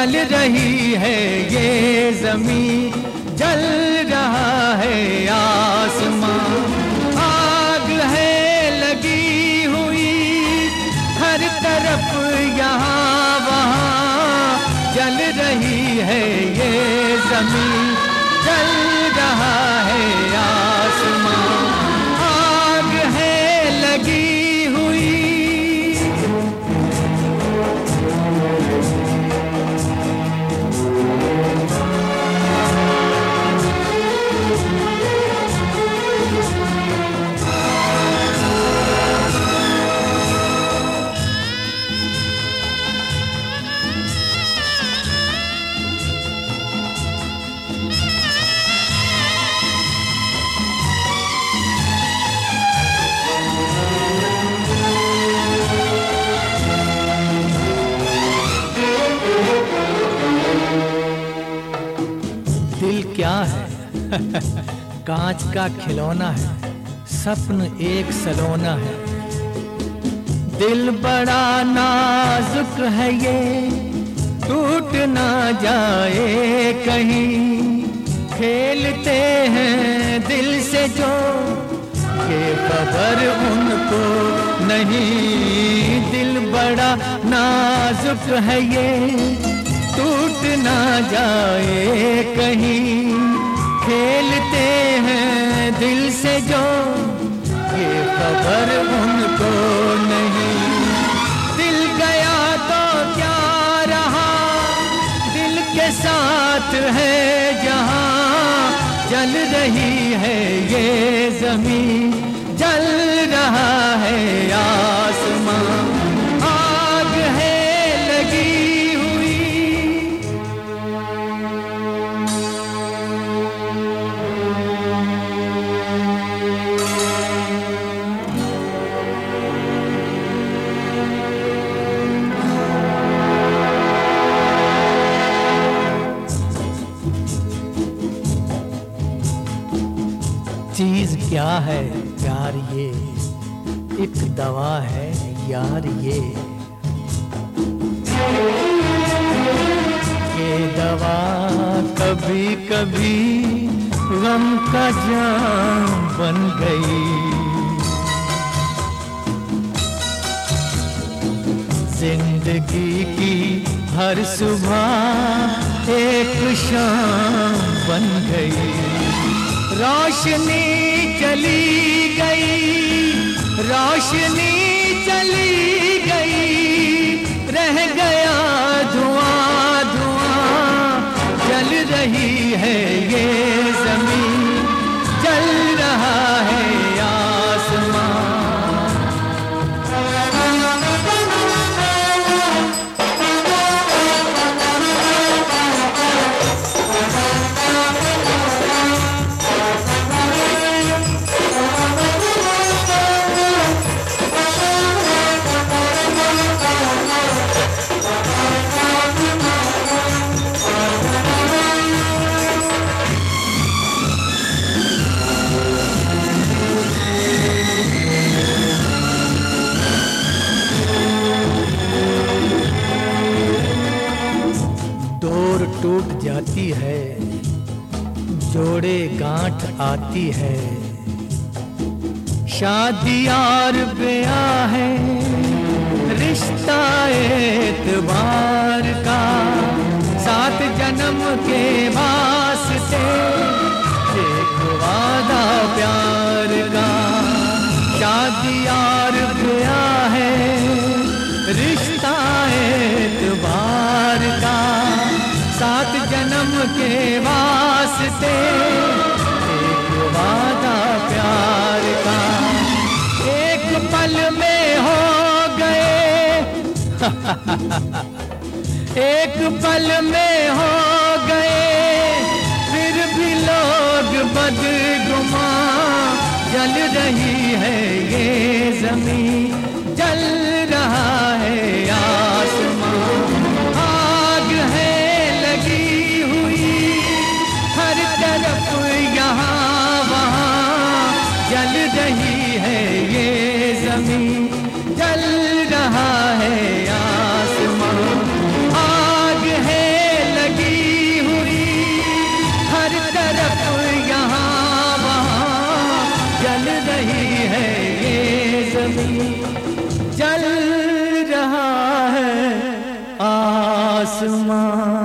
जल रही है ये ज़मीं, जल रहा है आसमां। आग है लगी हुई हर तरफ यहाँ वहाँ, जल रही है ये ज़मीं, जल रहा है आसमां। आग है लगी हुई। दिल क्या है कांच का खिलौना है, सपन एक सलोना है। दिल बड़ा नाजुक है ये, टूट ना जाए कहीं। खेलते हैं दिल से जो, ये खबर उनको नहीं। दिल बड़ा नाजुक है ये, टूट ना जाए कहीं। खेलते हैं दिल से जो, ये खबर उनको नहीं। दिल गया तो क्या रहा, दिल के साथ है जहां। जल रही है ये ज़मीं, जल रहा है आसमां। आग है लगी हुई। चीज क्या है प्यार ये, एक दवा है यार ये। ये दवा कभी कभी गम का जाम बन गई। जिंदगी की हर सुबह एक शाम बन गई। रोशनी चली गई, रोशनी चली गई, रह गया धुआं धुआं। जल रही है ये ज़मीं, जल रहा है आसमां। टूट जाती है, जोड़े गांठ आती है। शादी और ब्याह है, रिश्ता एतबार का। 7 जन्म के वास्ते एक वादा प्यार का। शादी और ब्याह है, रिश्ता एतबार का। 7 जन्म के वास्ते एक वादा प्यार का। एक पल में हो गए एक पल में हो गए, फिर भी लोग बदगुमान। जल रही है ये ज़मीं, जल रहा है आसमां। आग है लगी हुई हर तरफ यहाँ वहाँ। जल रही है ये ज़मीं, जल रहा है आसमां। आग है आसमां